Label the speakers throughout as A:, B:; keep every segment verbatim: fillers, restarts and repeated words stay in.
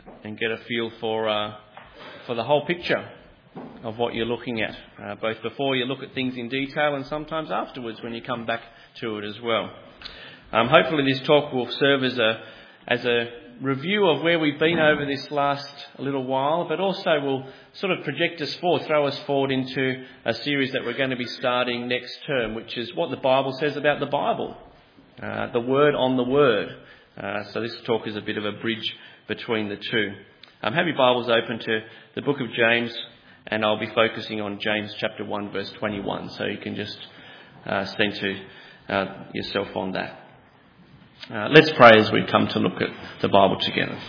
A: and get a feel for uh, for the whole picture of what you're looking at, uh, both before you look at things in detail and sometimes afterwards when you come back to it as well. Um, hopefully this talk will serve as a as a review of where we've been over this last little while, but also will sort of project us forward, throw us forward into a series that we're going to be starting next term, which is what the Bible says about the Bible, uh, the Word on the Word. Uh, so this talk is a bit of a bridge between the two. Um, have your Bibles open to the book of James, and I'll be focusing on James chapter one, verse twenty-one, so you can just uh, center uh, yourself on that. Uh, let's pray as we come to look at the Bible together.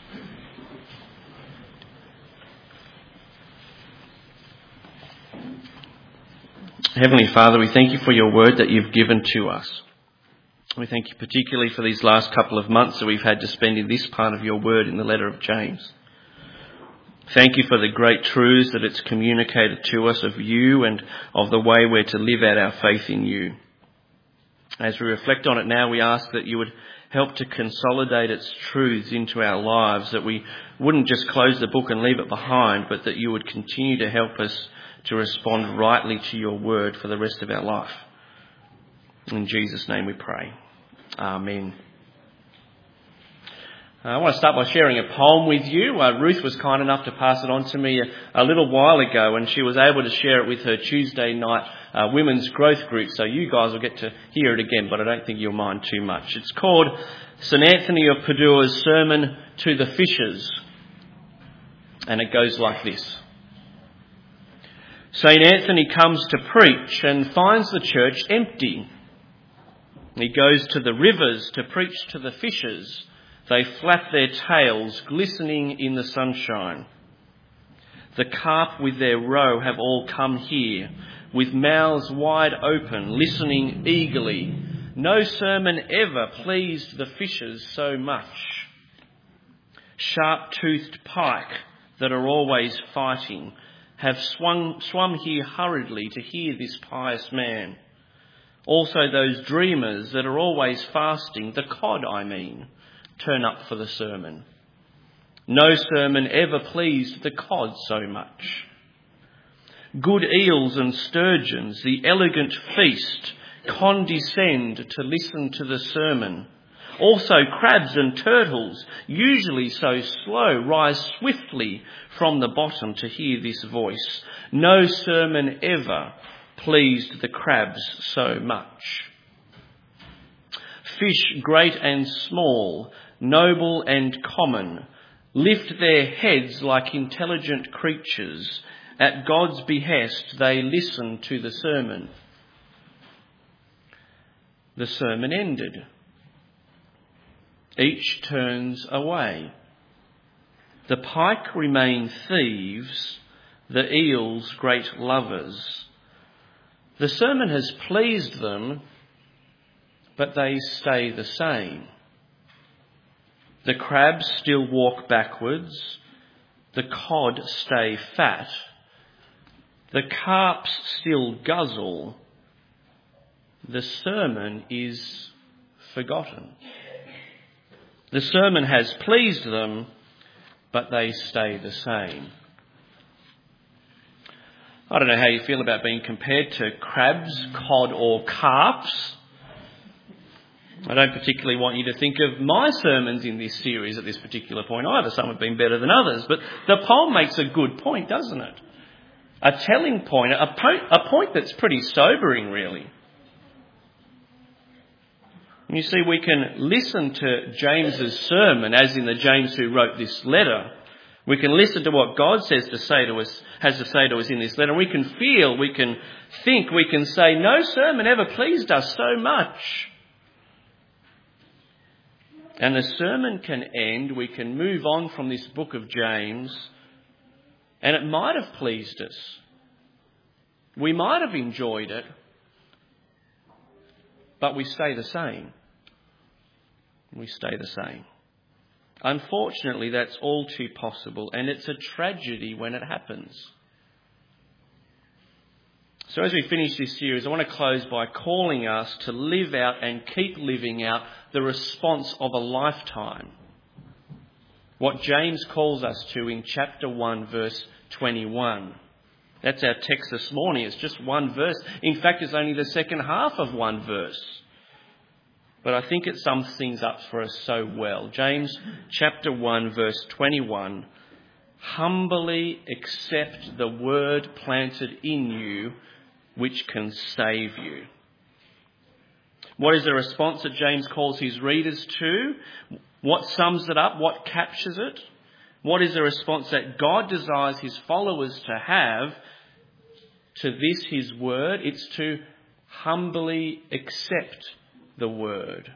A: Heavenly Father, we thank you for your word that you've given to us. We thank you particularly for these last couple of months that we've had to spend in this part of your word in the letter of James. Thank you for the great truths that it's communicated to us of you and of the way we're to live out our faith in you. As we reflect on it now, we ask that you would help to consolidate its truths into our lives, that we wouldn't just close the book and leave it behind, but that you would continue to help us to respond rightly to your word for the rest of our life. In Jesus' name we pray. Amen. I want to start by sharing a poem with you. Uh, Ruth was kind enough to pass it on to me a, a little while ago, and she was able to share it with her Tuesday night uh, women's growth group. So you guys will get to hear it again, but I don't think you'll mind too much. It's called Saint Anthony of Padua's Sermon to the Fishers, and it goes like this. Saint Anthony comes to preach and finds the church empty. He goes to the rivers to preach to the fishers. They flap their tails, glistening in the sunshine. The carp with their roe have all come here, with mouths wide open, listening eagerly. No sermon ever pleased the fishers so much. Sharp-toothed pike that are always fighting have swung, swum here hurriedly to hear this pious man. Also those dreamers that are always fasting, the cod I mean, turn up for the sermon. No sermon ever pleased the cod so much. Good eels and sturgeons, the elegant feast, condescend to listen to the sermon. Also crabs and turtles, usually so slow, rise swiftly from the bottom to hear this voice. No sermon ever pleased the crabs so much. Fish great and small, noble and common, lift their heads like intelligent creatures. At God's behest they listen to the sermon. The sermon ended. Each turns away. The pike remain thieves, the eels great lovers. The sermon has pleased them, but they stay the same. The crabs still walk backwards. The cod stay fat. The carps still guzzle. The sermon is forgotten. The sermon has pleased them, but they stay the same. I don't know how you feel about being compared to crabs, cod or carps. I don't particularly want you to think of my sermons in this series at this particular point either. Some have been better than others. But the poem makes a good point, doesn't it? A telling point, a point, a point that's pretty sobering, really. You see, we can listen to James's sermon, as in the James who wrote this letter. We can listen to what God says to say to us, has to say to us in this letter. We can feel, we can think, we can say, no sermon ever pleased us so much. And the sermon can end, we can move on from this book of James, and it might have pleased us. We might have enjoyed it, but we stay the same. We stay the same. Unfortunately, that's all too possible, and it's a tragedy when it happens. So as we finish this series, I want to close by calling us to live out and keep living out the response of a lifetime. What James calls us to in chapter one, verse twenty-one. That's our text this morning. It's just one verse. In fact, it's only the second half of one verse. But I think it sums things up for us so well. James chapter one, verse twenty-one. Humbly accept the word planted in you, which can save you. What is the response that James calls his readers to? What sums it up? What captures it? What is the response that God desires his followers to have to this, his word? It's to humbly accept the word.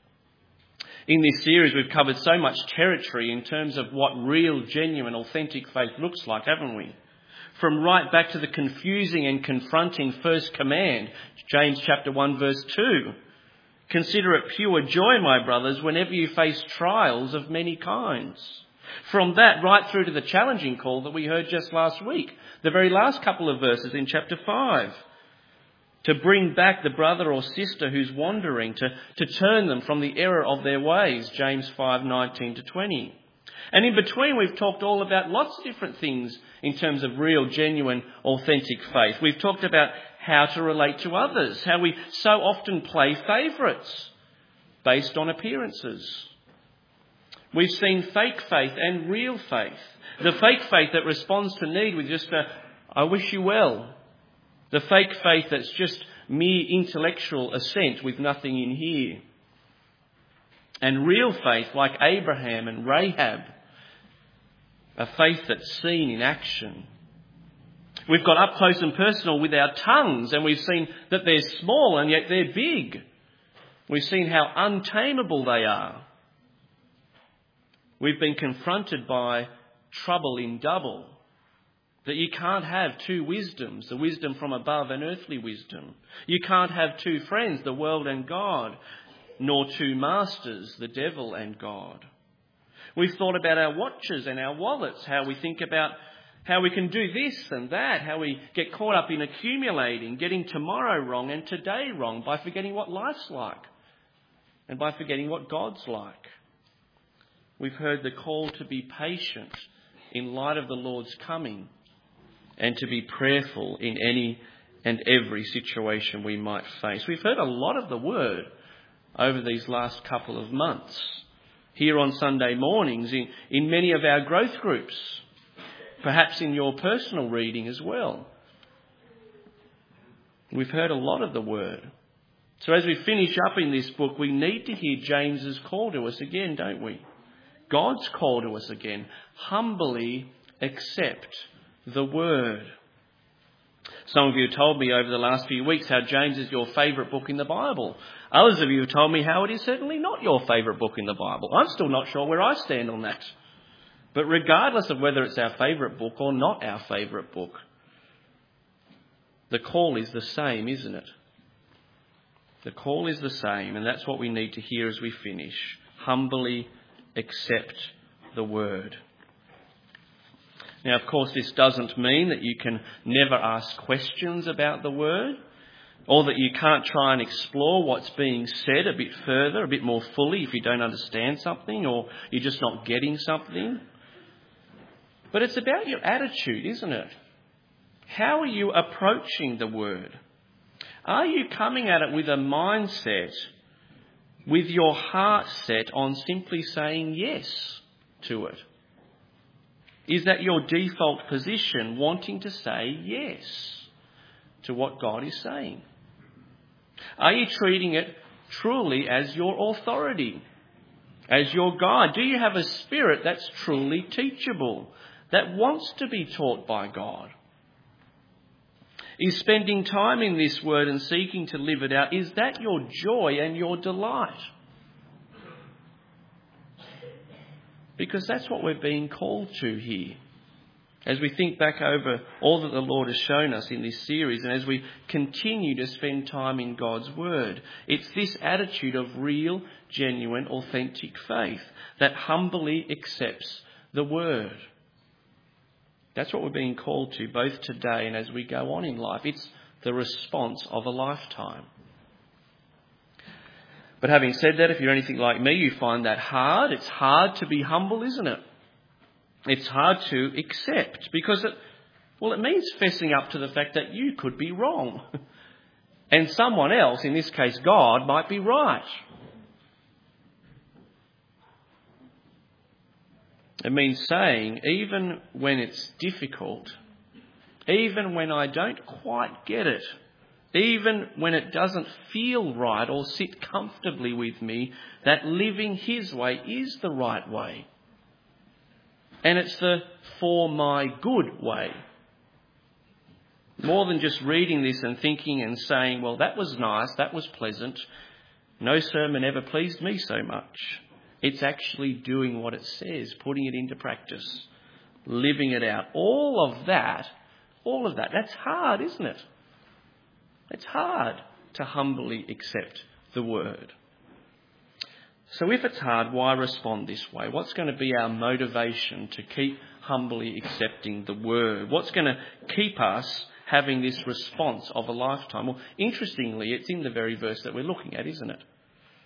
A: In this series, we've covered so much territory in terms of what real, genuine, authentic faith looks like, haven't we? From right back to the confusing and confronting first command, James chapter one, verse two. Consider it pure joy, my brothers, whenever you face trials of many kinds. From that right through to the challenging call that we heard just last week, the very last couple of verses in chapter five. To bring back the brother or sister who's wandering, to, to turn them from the error of their ways, James five, nineteen to twenty. And in between, we've talked all about lots of different things in terms of real, genuine, authentic faith. We've talked about how to relate to others, how we so often play favourites based on appearances. We've seen fake faith and real faith. The fake faith that responds to need with just a, I wish you well. The fake faith that's just mere intellectual assent with nothing in here. And real faith like Abraham and Rahab. A faith that's seen in action. We've got up close and personal with our tongues, and we've seen that they're small and yet they're big. We've seen how untamable they are. We've been confronted by trouble in double. That you can't have two wisdoms, the wisdom from above and earthly wisdom. You can't have two friends, the world and God, nor two masters, the devil and God. We've thought about our watches and our wallets, how we think about how we can do this and that, how we get caught up in accumulating, getting tomorrow wrong and today wrong by forgetting what life's like and by forgetting what God's like. We've heard the call to be patient in light of the Lord's coming and to be prayerful in any and every situation we might face. We've heard a lot of the word over these last couple of months here on Sunday mornings in, in many of our growth groups, perhaps in your personal reading as well. We've heard a lot of the word. So as we finish up in this book, we need to hear James's call to us again, don't we? God's call to us again. Humbly accept the word. Some of you have told me over the last few weeks how James is your favourite book in the Bible. Others of you have told me how it is certainly not your favourite book in the Bible. I'm still not sure where I stand on that. But regardless of whether it's our favourite book or not our favourite book, the call is the same, isn't it? The call is the same, and that's what we need to hear as we finish. Humbly accept the word. Now, of course, this doesn't mean that you can never ask questions about the word, or that you can't try and explore what's being said a bit further, a bit more fully if you don't understand something or you're just not getting something. But it's about your attitude, isn't it? How are you approaching the word? Are you coming at it with a mindset, with your heart set on simply saying yes to it? Is that your default position, wanting to say yes to what God is saying? Are you treating it truly as your authority, as your guide? Do you have a spirit that's truly teachable, that wants to be taught by God? Is spending time in this word and seeking to live it out, is that your joy and your delight? Because that's what we're being called to here. As we think back over all that the Lord has shown us in this series, and as we continue to spend time in God's word, it's this attitude of real, genuine, authentic faith that humbly accepts the word. That's what we're being called to both today and as we go on in life. It's the response of a lifetime. But having said that, if you're anything like me, you find that hard. It's hard to be humble, isn't it? It's hard to accept because, it, well, it means fessing up to the fact that you could be wrong. And someone else, in this case God, might be right. It means saying, even when it's difficult, even when I don't quite get it, even when it doesn't feel right or sit comfortably with me, that living his way is the right way. And it's the for my good way. More than just reading this and thinking and saying, well, that was nice, that was pleasant. No sermon ever pleased me so much. It's actually doing what it says, putting it into practice, living it out. All of that, all of that, that's hard, isn't it? It's hard to humbly accept the word. So if it's hard, why respond this way? What's going to be our motivation to keep humbly accepting the word? What's going to keep us having this response of a lifetime? Well, interestingly, it's in the very verse that we're looking at, isn't it?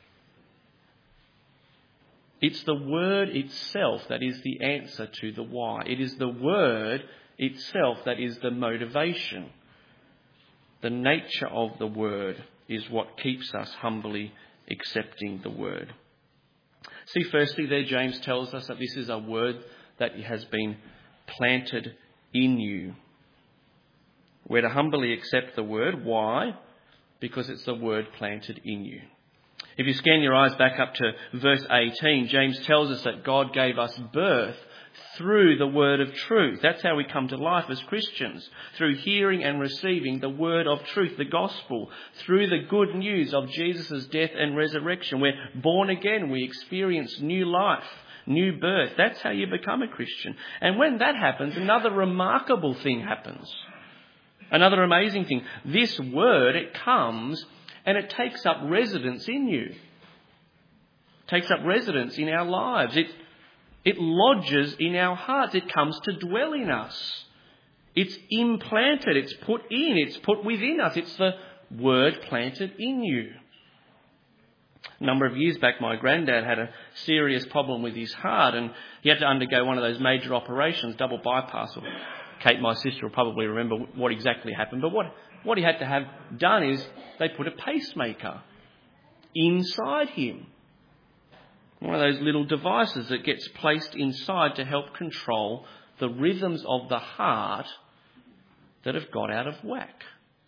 A: It's the word itself that is the answer to the why. It is the word itself that is the motivation. The nature of the word is what keeps us humbly accepting the word. See, firstly there, James tells us that this is a word that has been planted in you. We're to humbly accept the word. Why? Because it's the word planted in you. If you scan your eyes back up to verse eighteen, James tells us that God gave us birth through the word of truth. That's how we come to life as Christians, through hearing and receiving the word of truth, the gospel, through the good news of Jesus' death and resurrection. We're born again, we experience new life, new birth. That's how you become a Christian. And when that happens, another remarkable thing happens. Another amazing thing. This word, it comes and it takes up residence in you. It takes up residence in our lives. It It lodges in our hearts. It comes to dwell in us. It's implanted. It's put in. It's put within us. It's the word planted in you. A number of years back, my granddad had a serious problem with his heart and he had to undergo one of those major operations, double bypass. Kate, my sister, will probably remember what exactly happened. But what, what he had to have done is they put a pacemaker inside him. One of those little devices that gets placed inside to help control the rhythms of the heart that have got out of whack.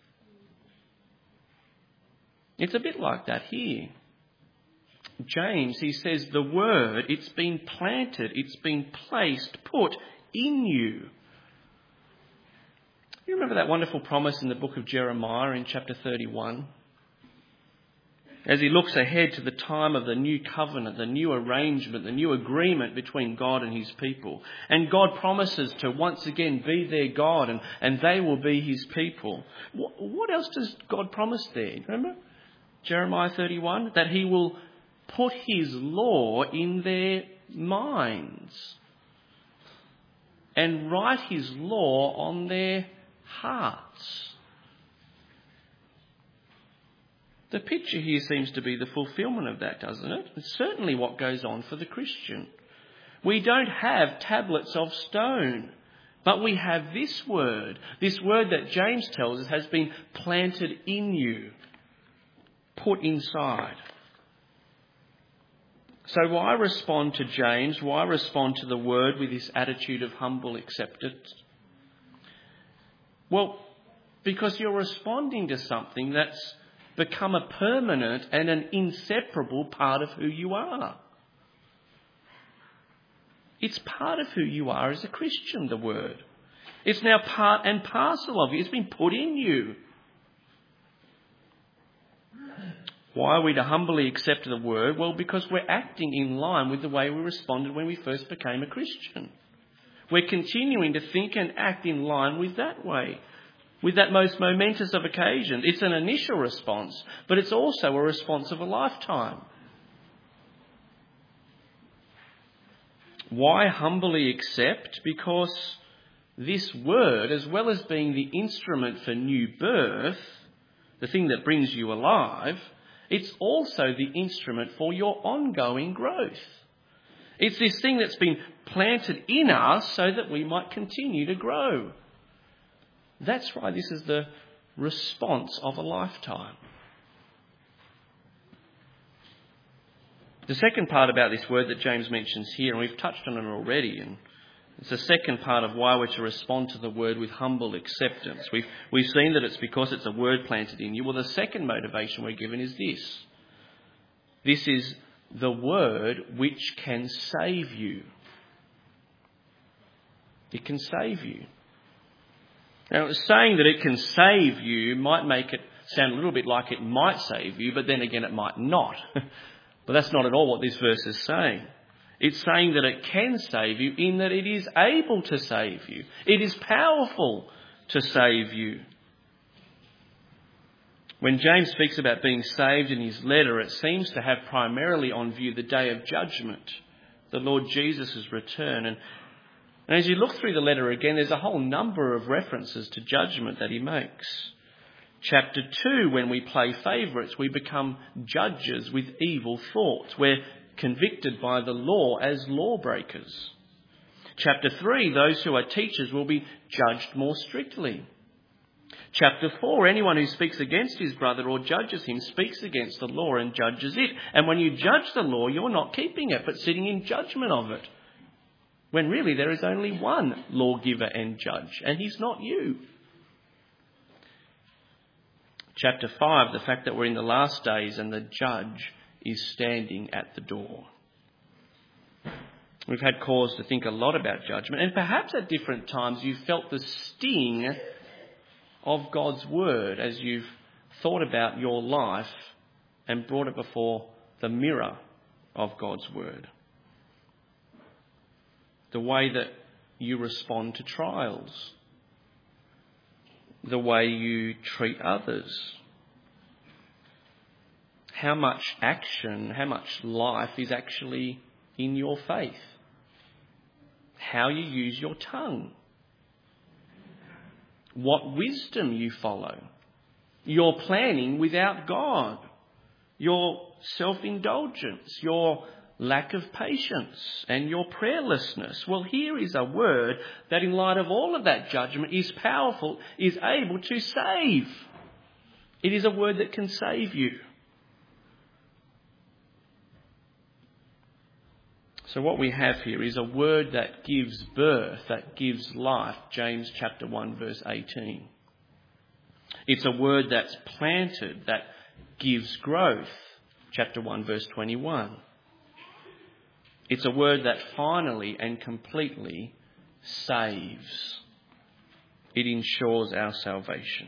A: It's a bit like that here. James, he says the word, it's been planted, it's been placed, put in you. You remember that wonderful promise in the book of Jeremiah in chapter thirty-one? As he looks ahead to the time of the new covenant, the new arrangement, the new agreement between God and his people. And God promises to once again be their God and, and they will be his people. What, what else does God promise there? Remember Jeremiah thirty-one? That he will put his law in their minds and write his law on their hearts. The picture here seems to be the fulfilment of that, doesn't it? It's certainly what goes on for the Christian. We don't have tablets of stone, but we have this word. This word that James tells us has been planted in you, put inside. So why respond to James? Why respond to the word with this attitude of humble acceptance? Well, because you're responding to something that's become a permanent and an inseparable part of who you are. It's part of who you are as a Christian, the word. It's now part and parcel of you. It's been put in you. Why are we to humbly accept the word? Well, because we're acting in line with the way we responded when we first became a Christian. We're continuing to think and act in line with that way, with that most momentous of occasions. It's an initial response, but it's also a response of a lifetime. Why humbly accept? Because this word, as well as being the instrument for new birth, the thing that brings you alive, it's also the instrument for your ongoing growth. It's this thing that's been planted in us so that we might continue to grow. That's why this is the response of a lifetime. The second part about this word that James mentions here, and we've touched on it already, and it's the second part of why we're to respond to the word with humble acceptance. We've, we've seen that it's because it's a word planted in you. Well, the second motivation we're given is this. This is the word which can save you. It can save you. Now, saying that it can save you might make it sound a little bit like it might save you, but then again it might not. But that's not at all what this verse is saying. It's saying that it can save you in that it is able to save you. It is powerful to save you. When James speaks about being saved in his letter, it seems to have primarily on view the day of judgment, the Lord Jesus' return. And, and as you look through the letter again, there's a whole number of references to judgment that he makes. Chapter two, when we play favourites, we become judges with evil thoughts. We're convicted by the law as lawbreakers. Chapter three, those who are teachers will be judged more strictly. Chapter four, anyone who speaks against his brother or judges him speaks against the law and judges it. And when you judge the law, you're not keeping it, but sitting in judgment of it. When really there is only one lawgiver and judge, and he's not you. Chapter five, the fact that we're in the last days and the judge is standing at the door. We've had cause to think a lot about judgment, and perhaps at different times you've felt the sting of God's word as you've thought about your life and brought it before the mirror of God's word. The way that you respond to trials, the way you treat others, how much action, how much life is actually in your faith, how you use your tongue, what wisdom you follow, your planning without God, your self-indulgence, your lack of patience and your prayerlessness. Well, here is a word that in light of all of that judgment is powerful, is able to save. It is a word that can save you. So what we have here is a word that gives birth, that gives life. James chapter one verse eighteen. It's a word that's planted, that gives growth. Chapter one verse twenty-one. It's a word that finally and completely saves. It ensures our salvation.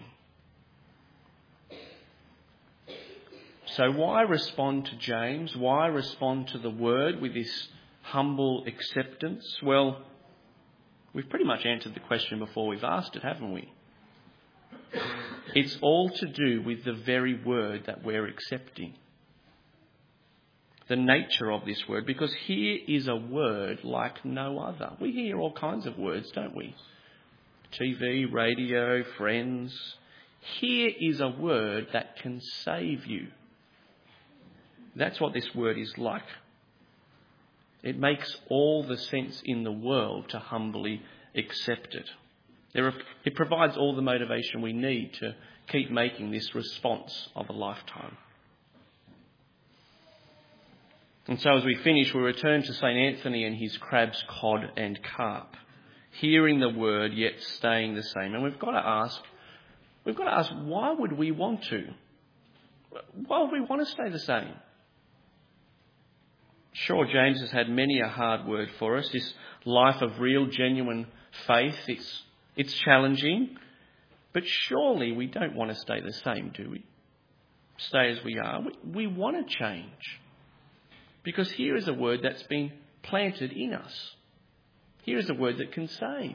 A: So why respond to James? Why respond to the word with this humble acceptance? Well, we've pretty much answered the question before we've asked it, haven't we? It's all to do with the very word that we're accepting. The nature of this word, because here is a word like no other. We hear all kinds of words, don't we? T V, radio, friends. Here is a word that can save you. That's what this word is like. It makes all the sense in the world to humbly accept it. There are, it provides all the motivation we need to keep making this response of a lifetime. And so as we finish, we return to Saint Anthony and his crabs, cod and carp. Hearing the word, yet staying the same. And we've got to ask, we've got to ask, why would we want to? Why would we want to stay the same? Sure, James has had many a hard word for us. This life of real, genuine faith, it's, it's challenging. But surely we don't want to stay the same, do we? Stay as we are. We, we want to change. Because here is a word that's been planted in us. Here is a word that can save.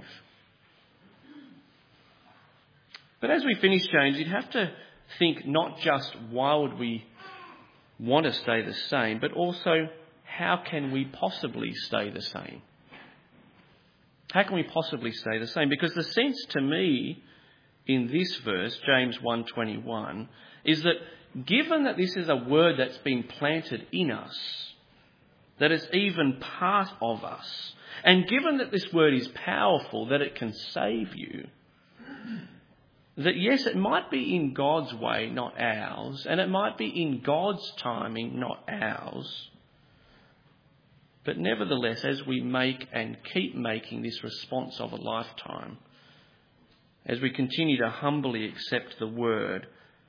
A: But as we finish, James, you'd have to think not just why would we want to stay the same, but also how can we possibly stay the same? How can we possibly stay the same? Because the sense to me in this verse, James one twenty-one, is that given that this is a word that's been planted in us, that it's even part of us. And given that this word is powerful, that it can save you, that yes, it might be in God's way, not ours, and it might be in God's timing, not ours. But nevertheless, as we make and keep making this response of a lifetime, as we continue to humbly accept the word,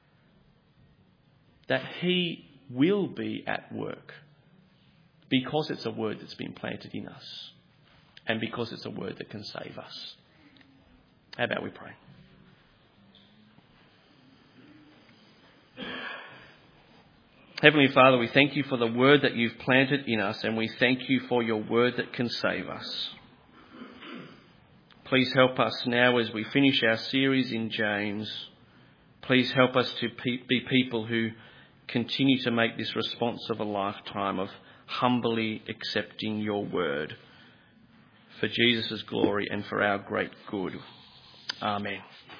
A: that he will be at work because it's a word that's been planted in us and because it's a word that can save us. How about we pray? Heavenly Father, we thank you for the word that you've planted in us, and we thank you for your word that can save us. Please help us now as we finish our series in James. Please help us to pe- be people who continue to make this response of a lifetime of humbly accepting your word for Jesus' glory and for our great good. Amen.